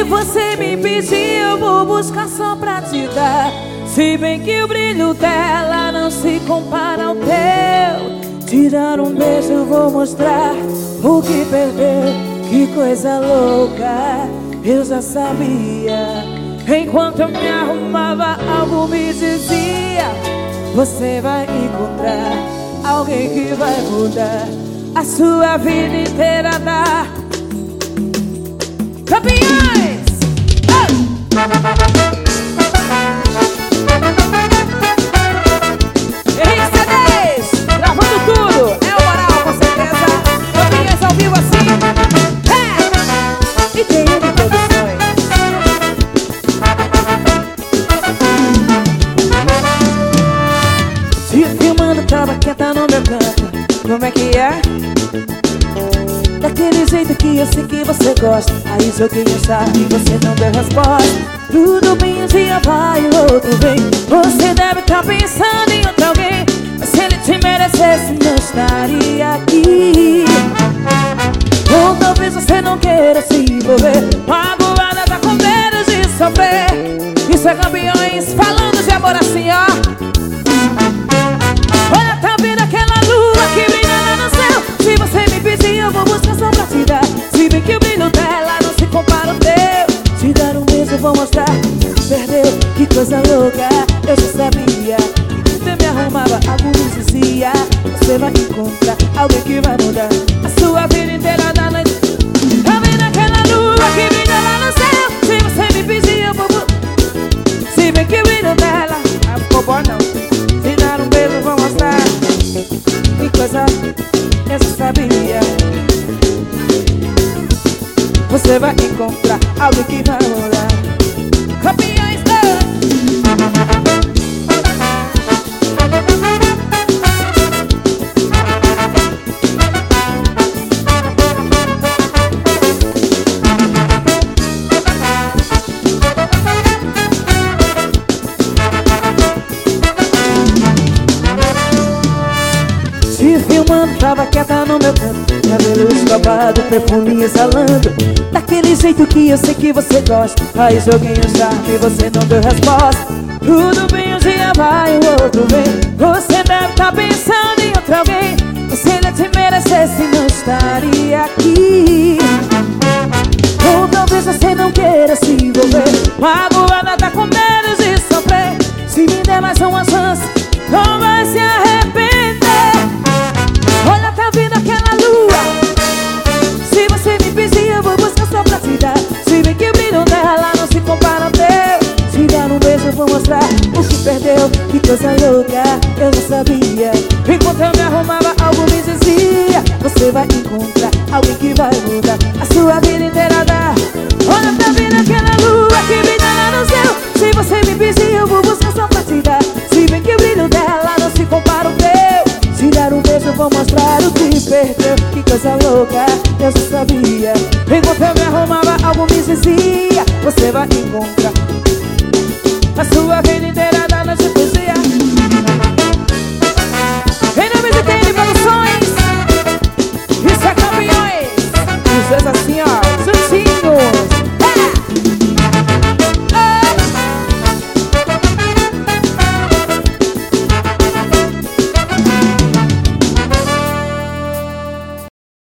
você me pedir, eu vou buscar só pra te dar. Se bem que o brilho dela não se compara ao teu. Te dar um beijo eu vou mostrar o que perdeu. Que coisa louca, eu já sabia. Enquanto eu me arrumava, algo me dizia: você vai encontrar alguém que vai mudar a sua vida inteira. Campeões! Henrique CDs, gravando tudo. É o moral, com certeza. Campeões ao vivo assim. E tem ele produções. Te filmando, tava quieta no meu canto. Como é que é? Daquele jeito que eu sei que você gosta. Aí joguei um charme e você não deu resposta. Tudo bem, um dia vai, o outro vem. Você deve estar pensando em outro alguém, mas se ele te merecesse não estaria aqui. Ou talvez você não queira se envolver. Magoada tá com medo de sofrer. Isso é Campeões falando de amor assim, ó. Olha, tá vendo aquela lua que brilha lá no céu? Se você me pedir, eu vou buscar só pra te dar. Se bem que o brilho dela não se compara ao teu. Te dar um beijo, eu vou mostrar. Perdeu, que coisa louca, eu já sabia. Você me arrumava, algo me dizia: você vai encontrar alguém que vai mudar a sua vida inteira da noite. Tá vendo aquela lua que brilha lá no céu? Se você me pedir, eu vou se bem que o brilho dela não ficou bom não. Te dar um beijo, eu vou mostrar. Que coisa, eu já sabia. Você vai encontrar alguém que vai mudar. Campeões, te filmando, tava quieta no meu canto. Cabelo escovado, perfume exalando. Daquele jeito que eu sei que você gosta. Aí joguei um charme e você não deu resposta. Tudo bem, um dia vai, o outro vem. Você deve estar pensando em outro alguém, mas se ele te merecesse não estaria aqui. Ou talvez você não queira se envolver. Magoada tá com medo de sofrer. Se me der mais uma chance, não vai se arrepender. Olha, tá vendo aquela lua? Se você me pedir, eu vou buscar só pra te dar. Se bem que o brilho dela não se compara ao teu. Te dar um beijo, eu vou mostrar o que perdeu. Que coisa louca, eu já sabia. Enquanto eu me arrumava, algo me dizia: você vai encontrar alguém que vai mudar a sua vida inteira. Olha, tá vendo aquela lua que brilha lá no céu? Se você me pedir, eu vou buscar só pra te dar. Se bem que o brilho dela não se compara ao teu. Te dar um beijo, eu vou mostrar o que perdeu. Que coisa louca, eu já sabia. Enquanto eu me arrumava, algo me dizia: você vai encontrar a sua vida inteira da noite.